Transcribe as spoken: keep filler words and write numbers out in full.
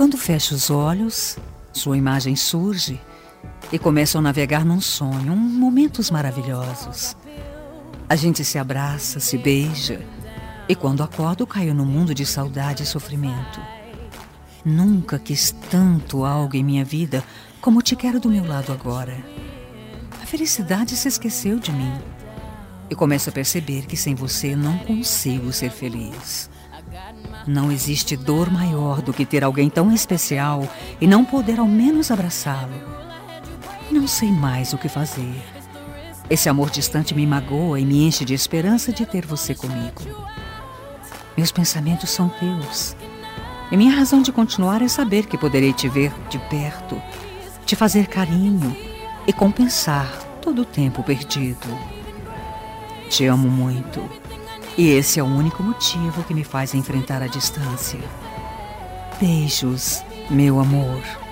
Quando fecho os olhos, sua imagem surge e começo a navegar num sonho, um momentos maravilhosos. A gente se abraça, se beija, e quando acordo caio num mundo de saudade e sofrimento. Nunca quis tanto algo em minha vida como te quero do meu lado agora. A felicidade se esqueceu de mim e começo a perceber que sem você não consigo ser feliz. Não existe dor maior do que ter alguém tão especial e não poder ao menos abraçá-lo. Não sei mais o que fazer. Esse amor distante me magoa e me enche de esperança de ter você comigo. Meus pensamentos são teus. E minha razão de continuar é saber que poderei te ver de perto, te fazer carinho e compensar todo o tempo perdido. Te amo muito. E esse é o único motivo que me faz enfrentar a distância. Beijos, meu amor.